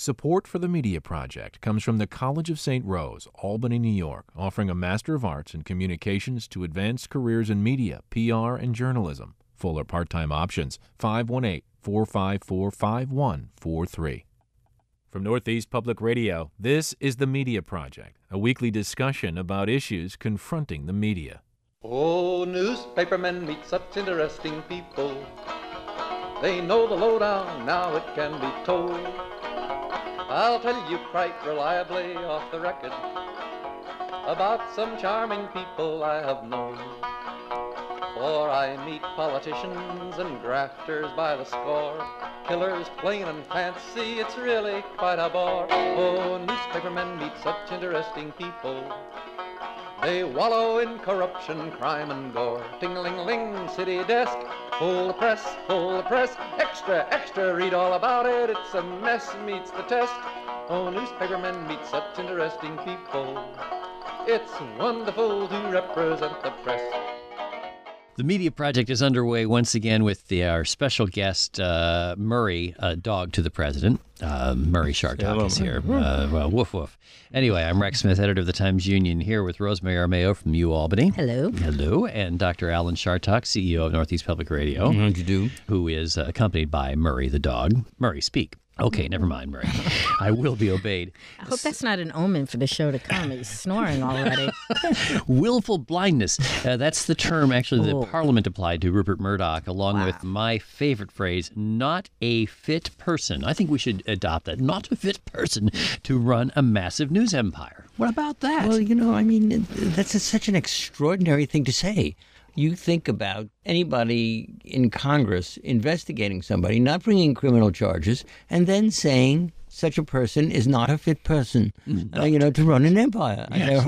Support for the Media Project comes from the College of St. Rose, Albany, New York, offering a Master of Arts in Communications to advance careers in media, PR, and journalism. Full or part-time options, 518-454-5143. From Northeast Public Radio, this is The Media Project, a weekly discussion about issues confronting the media. Oh, newspapermen meet such interesting people. They know the lowdown, now it can be told. I'll tell you quite reliably off the record about some charming people I have known. For I meet politicians and grafters by the score, killers plain and fancy, it's really quite a bore. Oh, newspapermen meet such interesting people. They wallow in corruption, crime and gore. Ting-a-ling-ling, city desk, full the press, extra, extra, read all about it, it's a mess, meets the test. Oh, newspapermen meet such interesting people. It's wonderful to represent the press. The Media Project is underway once again with our special guest, Murray, dog to the president. Murray Chartock is here. Well, woof, woof. Anyway, I'm Rex Smith, editor of the Times-Union, here with Rosemary Armao from UAlbany. Hello. Hello. And Dr. Alan Chartock, CEO of Northeast Public Radio. How'd you do? Who is accompanied by Murray the dog. Murray, speak. Okay, never mind, Murray. I will be obeyed. I hope that's not an omen for the show to come. He's snoring already. Willful blindness. That's the term, actually, that Parliament applied to Rupert Murdoch, along with my favorite phrase, not a fit person. I think we should adopt that. Not a fit person to run a massive news empire. What about that? Well, that's such an extraordinary thing to say. You think about anybody in Congress investigating somebody, not bringing criminal charges, and then saying such a person is not a fit person, to run an empire. Yes.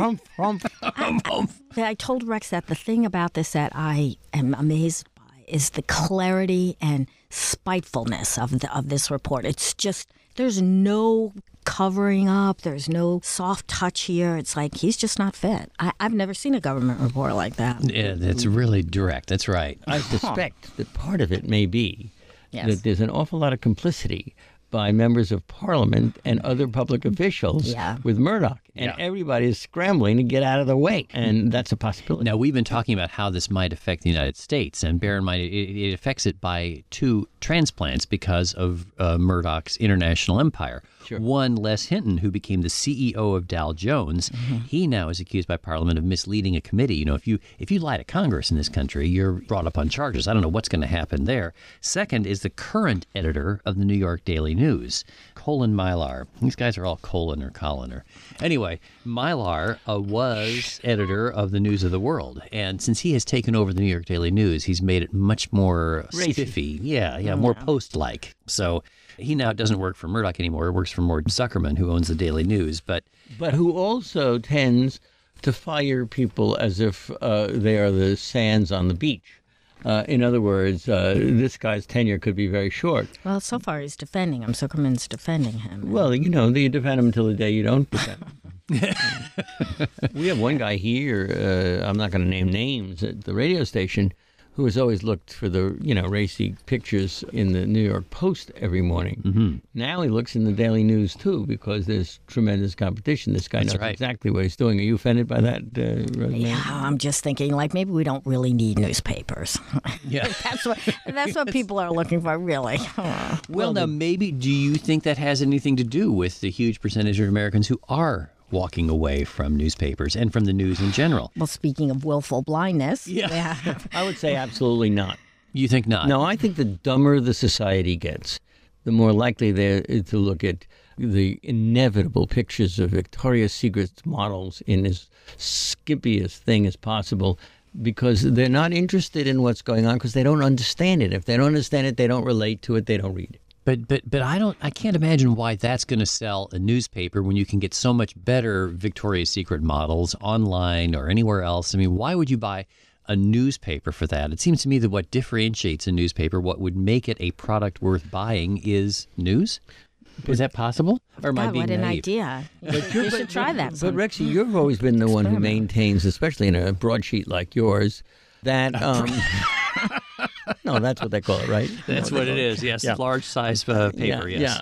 I told Rex that the thing about this that I am amazed by is the clarity and spitefulness of this report. It's just, there's no covering up. There's no soft touch here. It's like he's just not fit. I've never seen a government report like that. Yeah, that's really direct. That's right. I suspect that part of it may be that there's an awful lot of complicity by members of Parliament and other public officials with Murdoch. And everybody is scrambling to get out of the way. And that's a possibility. Now, we've been talking about how this might affect the United States. And bear in mind, it affects it by two transplants because of Murdoch's international empire. Sure. One, Les Hinton, who became the CEO of Dow Jones, he now is accused by Parliament of misleading a committee. You know, if you lie to Congress in this country, you're brought up on charges. I don't know what's going to happen there. Second is the current editor of the New York Daily News, Colin Mylar. These guys are all Colin or Colin. Anyway, Mylar was editor of the News of the World. And since he has taken over the New York Daily News, he's made it much more spiffy. Yeah, more Post-like. So he now doesn't work for Murdoch anymore. He works for Mort Zuckerman, who owns the Daily News. But who also tends to fire people as if they are the sands on the beach. In other words, this guy's tenure could be very short. Well, so far he's defending him. Zuckerman's defending him. Well, you defend him until the day you don't defend him. We have one guy here, I'm not going to name names, at the radio station, who has always looked for the, racy pictures in the New York Post every morning. Mm-hmm. Now he looks in the Daily News, too, because there's tremendous competition. This guy knows exactly what he's doing. Are you offended by that, Rosemary? Yeah, I'm just thinking, maybe we don't really need newspapers. Yeah. That's what people are looking for, really. Well, now, maybe, do you think that has anything to do with the huge percentage of Americans who are walking away from newspapers and from the news in general? Well, speaking of willful blindness. Yeah. I would say absolutely not. You think not? No, I think the dumber the society gets, the more likely they're to look at the inevitable pictures of Victoria's Secret models in as skimpiest thing as possible, because they're not interested in what's going on because they don't understand it. If they don't understand it, they don't relate to it, they don't read it. But I can't imagine why that's going to sell a newspaper when you can get so much better Victoria's Secret models online or anywhere else. I mean, why would you buy a newspaper for that? It seems to me that what differentiates a newspaper, what would make it a product worth buying, is news. Is that possible? Or am I being what an naive? idea. You should try that. But Rexy, you've always been the one who maintains, especially in a broadsheet like yours, that No, that's what they call it, right? That's what it is. Yes, Yeah. large size paper. Yes.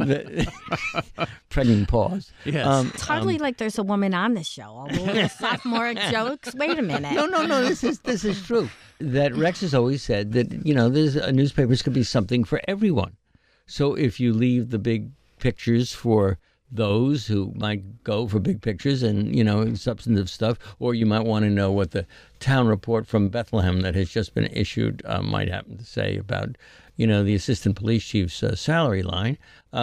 Pregnant pause. Yes. It's hardly like there's a woman on this show. All the little sophomoric jokes. Wait a minute. No. This is true. That Rex has always said that there's newspapers could be something for everyone. So if you leave the big pictures for those who might go for big pictures and substantive stuff, or you might want to know what the town report from Bethlehem that has just been issued might happen to say about the assistant police chief's salary line,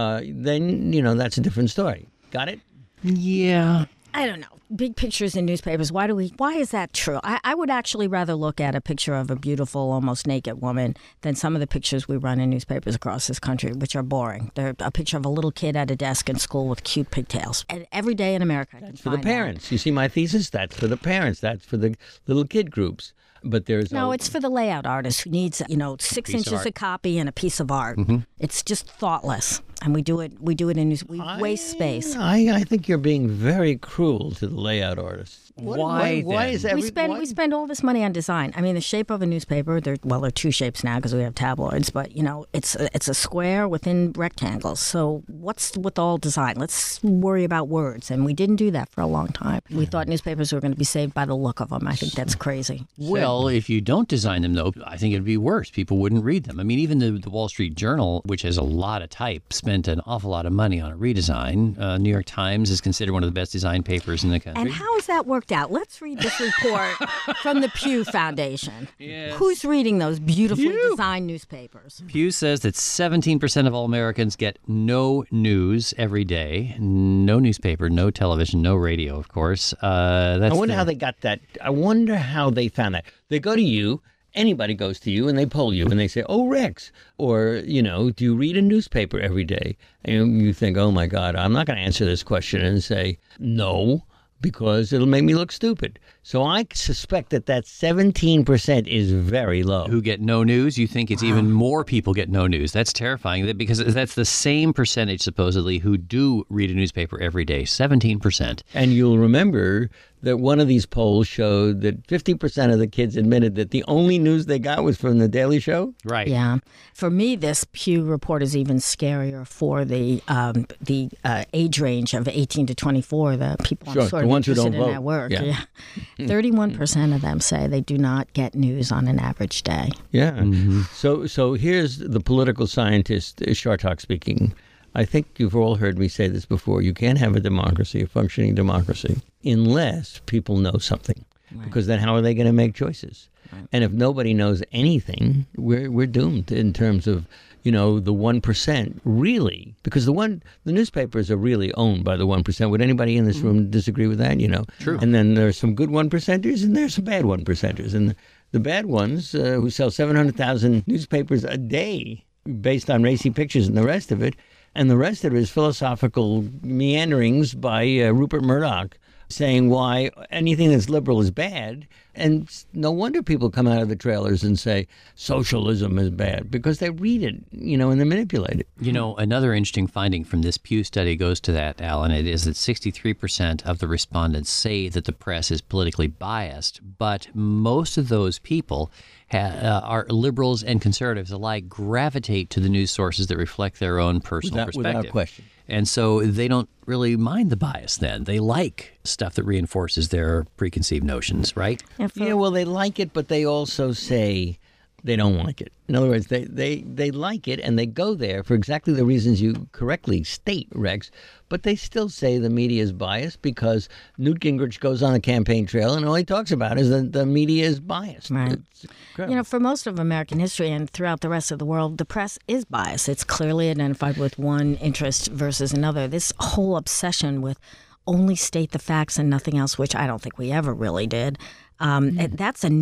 then that's a different story. Got it? Yeah. I don't know. Big pictures in newspapers. Why is that true? I would actually rather look at a picture of a beautiful, almost naked woman than some of the pictures we run in newspapers across this country, which are boring. They're a picture of a little kid at a desk in school with cute pigtails. And every day in America, That's for the parents. That. You see my thesis? That's for the parents. That's for the little kid groups. But there's it's for the layout artist who needs 6 inches of copy and a piece of art. Mm-hmm. It's just thoughtless, and we do it in news. We waste space. I think you're being very cruel to the layout artists. Why is that? We spend all this money on design. I mean, the shape of a newspaper. There are two shapes now because we have tabloids. But it's a square within rectangles. So what's with all design? Let's worry about words. And we didn't do that for a long time. We thought newspapers were going to be saved by the look of them. I think that's crazy. Well, if you don't design them, though, I think it'd be worse. People wouldn't read them. I mean, even the Wall Street Journal, which has a lot of type, spent an awful lot of money on a redesign. New York Times is considered one of the best designed papers in the country. And how has that worked out? Let's read this report from the Pew Foundation. Yes. Who's reading those beautifully designed newspapers? Pew says that 17% of all Americans get no news every day. No newspaper, no television, no radio, of course. I wonder how they got that. I wonder how they found that. They go to you. Anybody goes to you and they poll you and they say, "Oh, Rex," or, do you read a newspaper every day? And you think, oh, my God, I'm not going to answer this question and say no, because it'll make me look stupid. So I suspect that 17% is very low. Who get no news? You think it's even more people get no news. That's terrifying because that's the same percentage, supposedly, who do read a newspaper every day, 17%. And you'll remember that one of these polls showed that 50% of the kids admitted that the only news they got was from The Daily Show. Right. Yeah. For me, this Pew report is even scarier for the age range of 18 to 24, the people Sure, sort the of ones who interested don't in vote. that work. Yeah. 31% of them say they do not get news on an average day. Yeah. Mm-hmm. So here's the political scientist, Shartok, speaking. I think you've all heard me say this before. You can't have a democracy, a functioning democracy, unless people know something. Right. Because then how are they going to make choices? Right. And if nobody knows anything, we're doomed in terms of, the 1%, really. Because the newspapers are really owned by the 1%. Would anybody in this room disagree with that? True. And then there's some good 1%ers and there's some bad 1%ers. And the bad ones who sell 700,000 newspapers a day based on racy pictures and the rest of it. And the rest of it is philosophical meanderings by Rupert Murdoch saying why anything that's liberal is bad. And no wonder people come out of the trailers and say socialism is bad, because they read it, and they manipulate it. Another interesting finding from this Pew study goes to that, Alan. It is that 63% of the respondents say that the press is politically biased, but most of those people are liberals and conservatives alike, gravitate to the news sources that reflect their own personal perspective. Without question. And so they don't really mind the bias then. They like stuff that reinforces their preconceived notions, right? Yeah, well, they like it, but they also say they don't like it. In other words, they like it and they go there for exactly the reasons you correctly state, Rex, but they still say the media is biased because Newt Gingrich goes on the campaign trail and all he talks about is that the media is biased. Right. For most of American history and throughout the rest of the world, the press is biased. It's clearly identified with one interest versus another. This whole obsession with only state the facts and nothing else, which I don't think we ever really did. That's a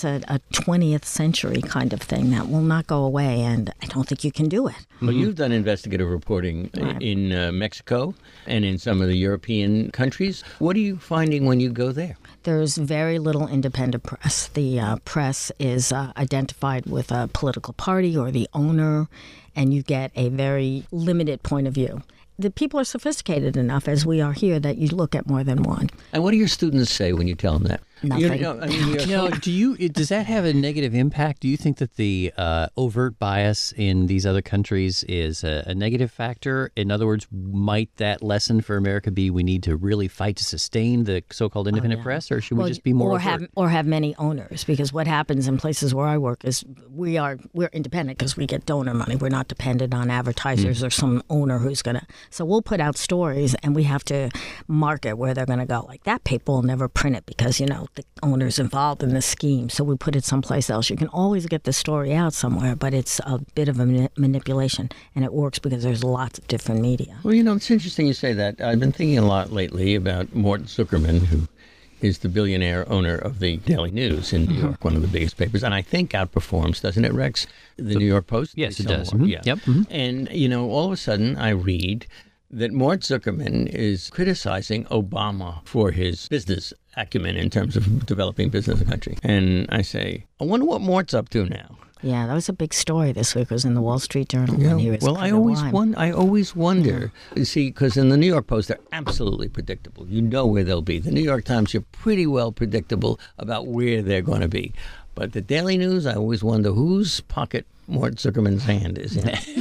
20th century kind of thing that will not go away, and I don't think you can do it. Well, you've done investigative reporting in Mexico and in some of the European countries. What are you finding when you go there? There's very little independent press. The press is identified with a political party or the owner, and you get a very limited point of view. The people are sophisticated enough, as we are here, that you look at more than one. And what do your students say when you tell them that? nothing. Does that have a negative impact? Do you think that the overt bias in these other countries is a negative factor? In other words, might that lesson for America be we need to really fight to sustain the so-called independent press, or should we just be more overt? Have many owners? Because what happens in places where I work is we're independent because we get donor money. We're not dependent on advertisers or some owner who's going to. So we'll put out stories and we have to market where they're going to go. Like that paper will never print it because, the owner's involved in the scheme. So we put it someplace else. You can always get the story out somewhere, but it's a bit of a manipulation. And it works because there's lots of different media. Well, it's interesting you say that. I've been thinking a lot lately about Mort Zuckerman, who is the billionaire owner of the Daily News in New York, one of the biggest papers, and I think outperforms, doesn't it, Rex? The New York Post? Yes, it does. Yeah. Yep. And, all of a sudden I read that Mort Zuckerman is criticizing Obama for his business acumen in terms of developing business in the country. And I say, I wonder what Mort's up to now. Yeah, that was a big story this week. It was in the Wall Street Journal when he was I always wonder. You see, because in the New York Post, they're absolutely predictable. You know where they'll be. The New York Times, you're pretty well predictable about where they're going to be. But the Daily News, I always wonder whose pocket Mort Zuckerman's hand is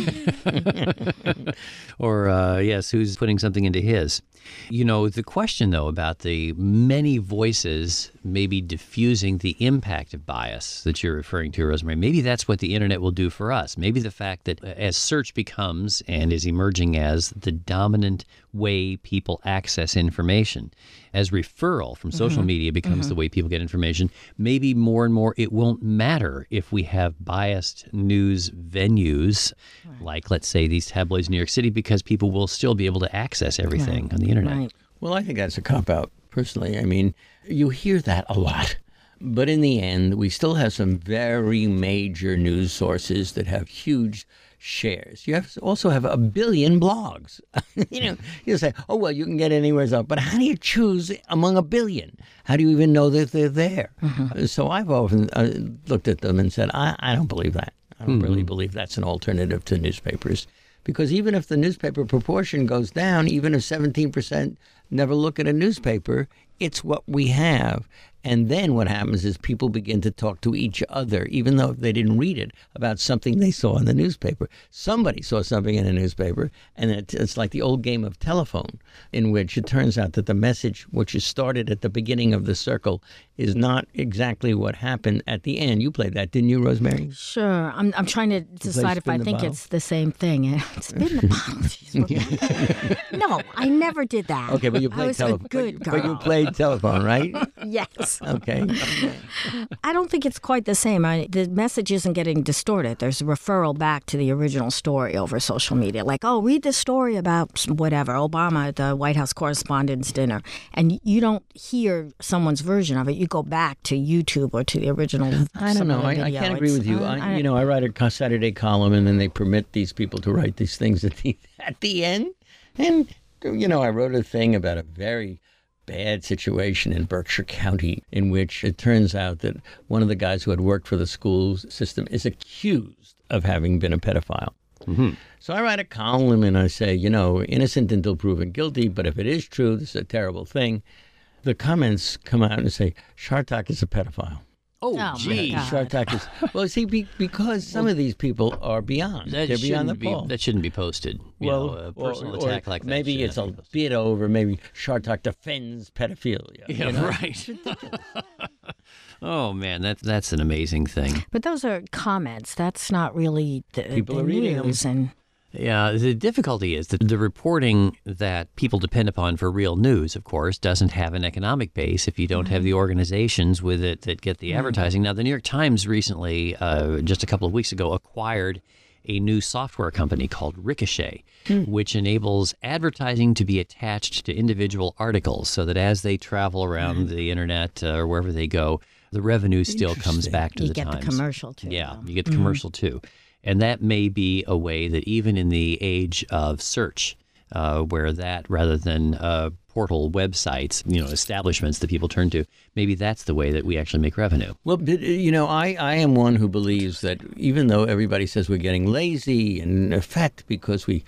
in. Or, yes, who's putting something into his. The question, though, about the many voices maybe diffusing the impact of bias that you're referring to, Rosemary, maybe that's what the internet will do for us. Maybe the fact that as search becomes and is emerging as the dominant way people access information, as referral from social media becomes the way people get information, maybe more and more it won't matter if we have biased news venues, like, let's say, these tabloids in New York City, because people will still be able to access everything on the internet. Right. Well, I think that's a cop-out, personally. I mean, you hear that a lot. But in the end, we still have some very major news sources that have huge shares. You also have a billion blogs. You say, oh, well, you can get anywhere else. But how do you choose among a billion? How do you even know that they're there? So I've often looked at them and said, I don't believe that. I don't really believe that's an alternative to newspapers. Because even if the newspaper proportion goes down, even if 17% never look at a newspaper, it's what we have. And then what happens is people begin to talk to each other, even though they didn't read it, about something they saw in the newspaper. Somebody saw something in a newspaper, and it's like the old game of telephone, in which it turns out that the message, which is started at the beginning of the circle, is not exactly what happened at the end. You played that, didn't you, Rosemary? Sure. I'm trying to decide if I think it's the same thing. Spin the bottle. Jeez, no, I never did that. Okay, but you played telephone. Good girl. But you played telephone, right? Yes. Okay. I don't think it's quite the same. The message isn't getting distorted. There's a referral back to the original story over social media. Like, oh, read the story about whatever, Obama at the White House Correspondents' Dinner. And you don't hear someone's version of it. You go back to YouTube or to the original. I don't know. I can't agree with you. I write a Saturday column, and then they permit these people to write these things at the end. And, I wrote a thing about a very bad situation in Berkshire County in which it turns out that one of the guys who had worked for the school system is accused of having been a pedophile. So I write a column and I say, innocent until proven guilty, but if it is true, this is a terrible thing. The comments come out and say, Shartak is a pedophile. Oh, gee. Shartak is... Well, see, because some of these people are beyond. They're beyond the pole. That shouldn't be posted. A personal attack like that. Maybe it's a bit over. Maybe Shartak defends pedophilia. Yeah, right. Oh, man, that's an amazing thing. But those are comments. That's not really the people are reading news. them. Yeah, the difficulty is that the reporting that people depend upon for real news, of course, doesn't have an economic base if you don't have the organizations with it that get the advertising. Now, the New York Times recently, just a couple of weeks ago, acquired a new software company called Ricochet, which enables advertising to be attached to individual articles so that as they travel around the internet or wherever they go, the revenue still comes back to the Times. You get the commercial, too. Yeah, you get the commercial, too. And that may be a way that even in the age of search, where that rather than portal websites, establishments that people turn to, maybe that's the way that we actually make revenue. Well, I am one who believes that even though everybody says we're getting lazy and fat because we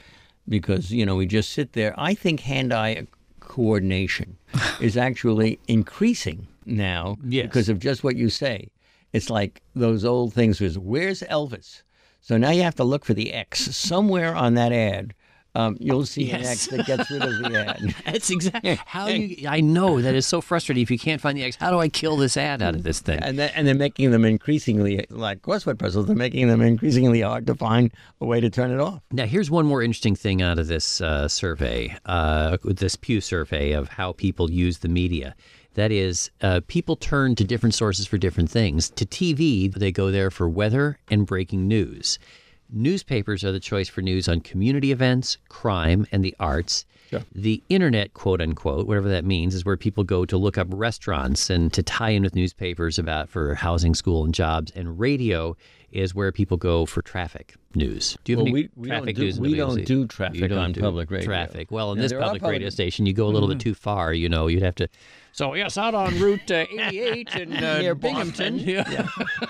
just sit there, I think hand-eye coordination is actually increasing now Yes. because of just what you say. It's like those old things was, where's Elvis? So now you have to look for the X. Somewhere on that ad, you'll see an X that gets rid of the ad. That's exactly how you. I know that is so frustrating. If you can't find the X, how do I kill this ad out of this thing? And they're making them increasingly, like crossword puzzles, they're making them increasingly hard to find a way to turn it off. Now, here's one more interesting thing out of this survey, this Pew survey of how people use the media. That is, people turn to different sources for different things. To TV, they go there for weather and breaking news. Newspapers are the choice for news on community events, crime, and the arts. Sure. The internet, quote unquote, whatever that means, is where people go to look up restaurants and to tie in with newspapers for housing, school, and jobs. And radio is where people go for traffic news. Do you have any traffic news? We don't do traffic on public radio. Traffic. Well, in Now, this there are public radio station, you go a little bit too far. You know, you'd have to. So yes, out on Route 88 in Near Binghamton. Yeah.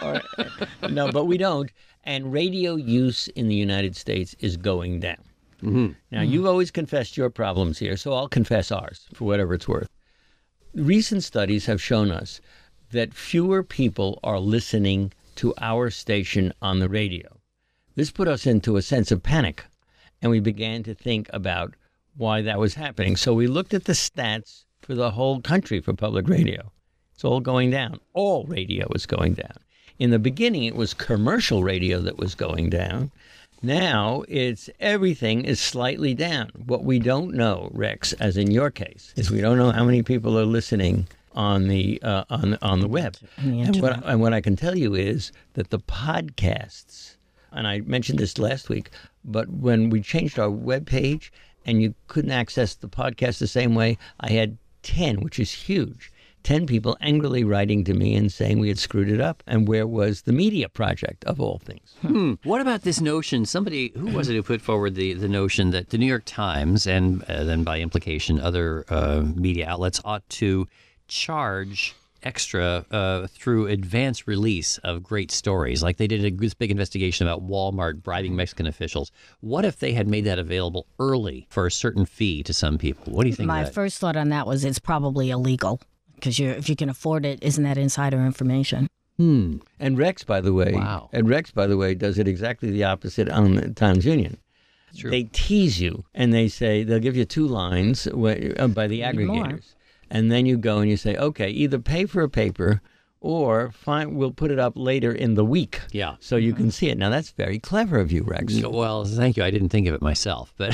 No, but we don't. And radio use in the United States is going down. Now, you've always confessed your problems here, so I'll confess ours for whatever it's worth. Recent studies have shown us that fewer people are listening to our station on the radio. This put us into a sense of panic, and we began to think about why that was happening. So we looked at the stats for the whole country for public radio. It's all going down. All radio is going down. In the beginning, it was commercial radio that was going down. Now, everything is slightly down. What we don't know, Rex, as in your case, is we don't know how many people are listening on the web. And what I can tell you is that the podcasts, and I mentioned this last week, but when we changed our web page and you couldn't access the podcast the same way, I had 10, which is huge. 10 people angrily writing to me and saying we had screwed it up. And where was the media project, of all things? What about this notion? Somebody, who was it who put forward the notion that the New York Times and then by implication other media outlets ought to charge extra through advance release of great stories? Like they did this big investigation about Walmart bribing Mexican officials. What if they had made that available early for a certain fee to some people? What do you think? My first thought on that was it's probably illegal. Because if you can afford it, isn't that insider information? And Rex, by the way, does it exactly the opposite on the Times Union. True. They tease you, and they say they'll give you 2 lines by the aggregators, and then you go and you say, okay, either pay for a paper or we'll put it up later in the week. Yeah. So you can see it. Now, that's very clever of you, Rex. Well, thank you. I didn't think of it myself. But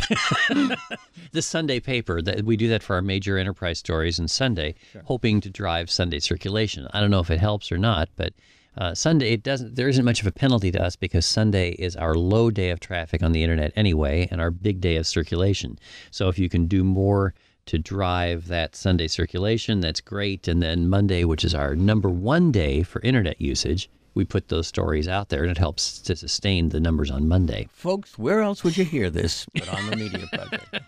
the Sunday paper, we do that for our major enterprise stories on Sunday, hoping to drive Sunday circulation. I don't know if it helps or not, but Sunday, there isn't much of a penalty to us because Sunday is our low day of traffic on the internet anyway and our big day of circulation. So if you can do more to drive that Sunday circulation, that's great. And then Monday, which is our number 1 day for internet usage, we put those stories out there, and it helps to sustain the numbers on Monday. Folks, where else would you hear this but on the Media Project?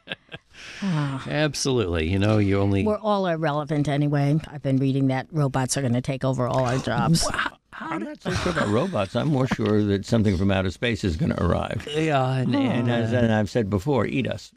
Absolutely. We're all irrelevant anyway. I've been reading that robots are going to take over all our jobs. I'm not so sure about robots. I'm more sure that something from outer space is going to arrive. Yeah, And as I've said before, eat us.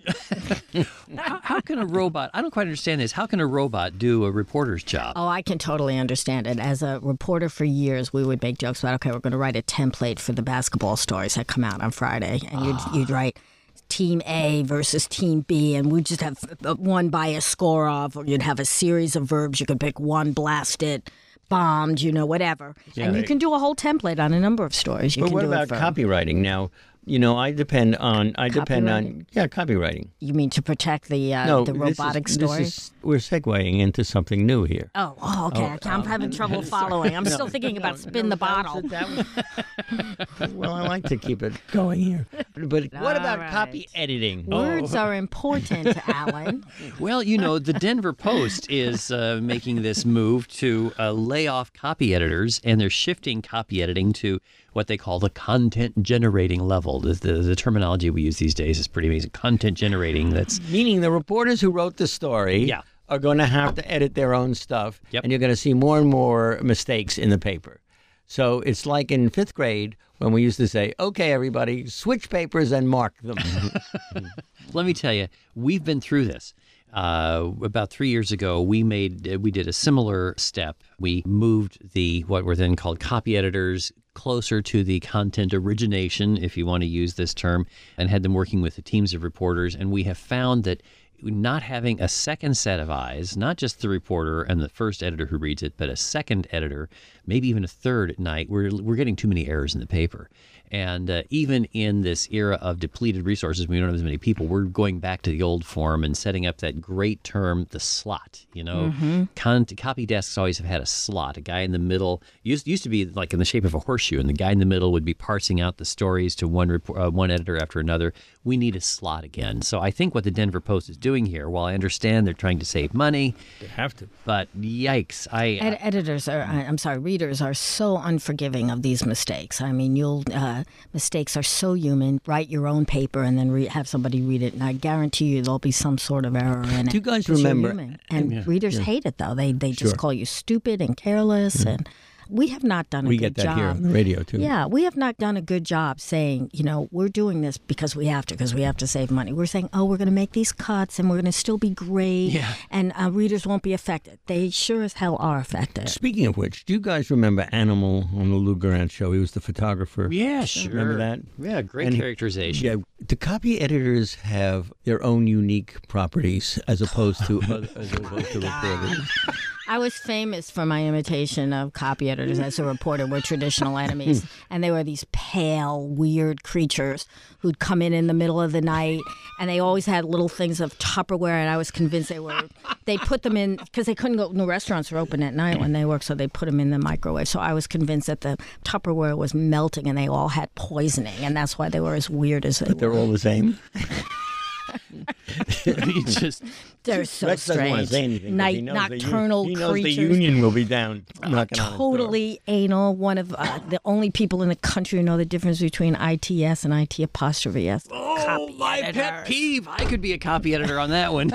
how can a robot, I don't quite understand this, how can a robot do a reporter's job? Oh, I can totally understand it. As a reporter for years, we would make jokes about, okay, we're going to write a template for the basketball stories that come out on Friday. And you'd write Team A versus Team B, and we'd just have one by a score of, or you'd have a series of verbs. You could pick one, blast it, bombed, whatever. Yeah, and you can do a whole template on a number of stories. But what about copywriting? Now, I depend on copywriting. You mean to protect the robotic stories? We're segueing into something new here. Oh, okay. I'm having trouble following. I'm still thinking about spin the bottle. Well, I like to keep it going here. But what about copy editing? Words are important, Alan. Well, the Denver Post is making this move to lay off copy editors, and they're shifting copy editing to what they call the content generating level. The terminology we use these days is pretty amazing. Content generating, that's... Meaning the reporters who wrote the story are going to have to edit their own stuff, and you're going to see more and more mistakes in the paper. So it's like in 5th grade when we used to say, okay, everybody, switch papers and mark them. Let me tell you, we've been through this. About 3 years ago, we did a similar step. We moved what were then called copy editors closer to the content origination, if you want to use this term, and had them working with the teams of reporters. And we have found that not having a second set of eyes, not just the reporter and the first editor who reads it, but a second editor, maybe even a third at night, we're getting too many errors in the paper. And even in this era of depleted resources, we don't have as many people, we're going back to the old form and setting up that great term, the slot. Copy desks always have had a slot, a guy in the middle. Used to be like in the shape of a horseshoe, and the guy in the middle would be parsing out the stories to one editor after another. We need a slot again. So I think what the Denver Post is doing here, while I understand they're trying to save money, They have to. but yikes. Readers are so unforgiving of these mistakes. I mean, mistakes are so human. Write your own paper and then have somebody read it, and I guarantee you there'll be some sort of error in it. Do you guys 'cause you're remember? human. And readers hate it, though. They just call you stupid and careless, and we have not done a We good get that job. here on the radio, too. Yeah, we have not done a good job saying, we're doing this because we have to save money. We're saying, we're going to make these cuts and we're going to still be great, and readers won't be affected. They sure as hell are affected. Speaking of which, do you guys remember Animal on the Lou Grant show? He was the photographer. Yeah, sure. Remember that? Yeah, great And characterization. Yeah, the copy editors have their own unique properties as opposed to reporters. I was famous for my imitation of copy editors as a reporter. We're traditional enemies. And they were these pale, weird creatures who'd come in the middle of the night, and they always had little things of Tupperware, and I was convinced they put them in, because they couldn't go, no restaurants were open at night when they worked, so they put them in the microwave. So I was convinced that the Tupperware was melting and they all had poisoning, and that's why they were as weird as they were. They're all the same. They're so Rex doesn't want to strange. say anything. Night nocturnal he knows creatures. the union will be down. Knocking on his door. Totally anal. One of the only people in the country who know the difference between ITS and IT apostrophe S. Oh, my pet peeve. I could be a copy editor on that one.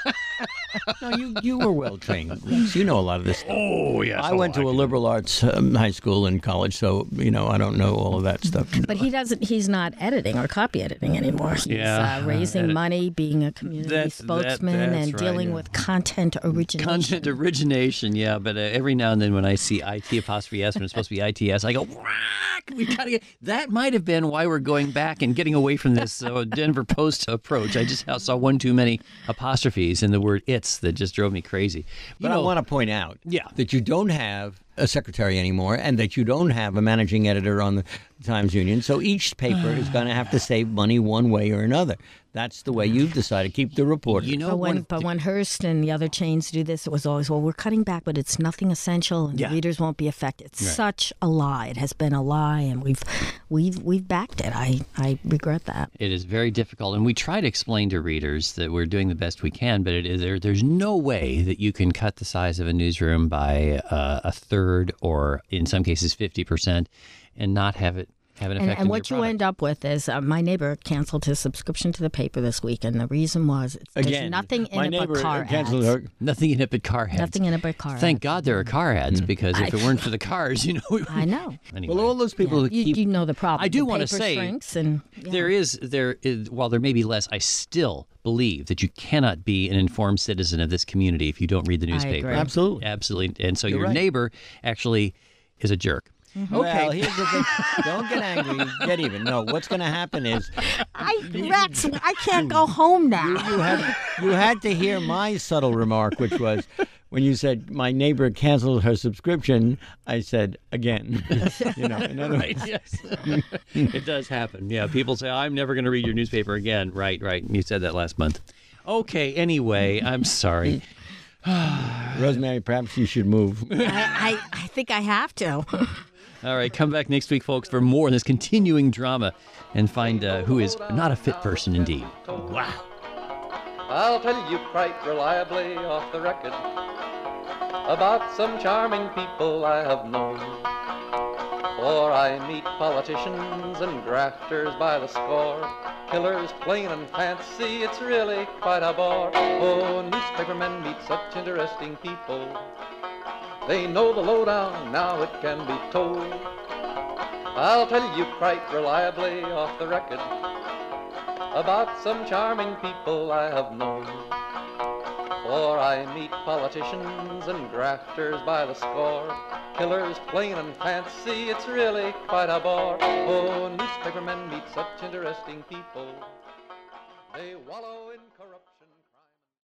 No, you were well trained. Rex. You know a lot of this stuff. Oh, yes. I went to a liberal arts high school and college, so I don't know all of that stuff. But he's not editing or copy editing anymore. He's raising money, being a community spokesman, and dealing with content origination. Content origination, yeah. But every now and then when I see IT apostrophe S when it's supposed to be ITS, I go, whack! We gotta get. That might have been why we're going back and getting away from this Denver Post approach. I just saw one too many apostrophes in the word "it's" that just drove me crazy. But I want to point out Yeah. that you don't have a secretary anymore and that you don't have a managing editor on the Times Union. So each paper is going to have to save money one way or another. That's the way you've decided. Keep the reporter. But when Hearst and the other chains do this, it was always, we're cutting back, but it's nothing essential, and readers won't be affected. It's such a lie. It has been a lie, and we've backed it. I regret that. It is very difficult, and we try to explain to readers that we're doing the best we can, but there's no way that you can cut the size of a newsroom by a third or, in some cases, 50% and not have an effect on your And what you product. end up with is my neighbor canceled his subscription to the paper this week, and the reason was there's nothing in it but car ads. Nothing in it but car ads. Nothing in it but car ads. Thank God there are car ads, because if it weren't for the cars, I know. Anyway. Well, all those people who keep... You know the problem. I do The want to paper say shrinks and, there is while there may be less, I still believe that you cannot be an informed citizen of this community if you don't read the newspaper. agree. Absolutely. And so your right. neighbor actually is a jerk. Well, here's the thing. Don't get angry. Get even. No, what's going to happen is... Rex, I can't go home now. You had to hear my subtle remark, which was... When you said my neighbor canceled her subscription, I said again. In other words, Yes. It does happen. Yeah, people say, I'm never going to read your newspaper again. Right. You said that last month. Okay, anyway, I'm sorry. Rosemary, perhaps you should move. I think I have to. All right, come back next week, folks, for more of this continuing drama and find who is not a fit person indeed. Wow. I'll tell you quite reliably off the record about some charming people I have known. For I meet politicians and grafters by the score, killers plain and fancy, it's really quite a bore. Oh, newspapermen meet such interesting people. They know the lowdown, now it can be told. I'll tell you quite reliably off the record about some charming people I have known. For I meet politicians and grafters by the score, killers plain and fancy, it's really quite a bore. Oh, newspapermen meet such interesting people. They wallow in corruption.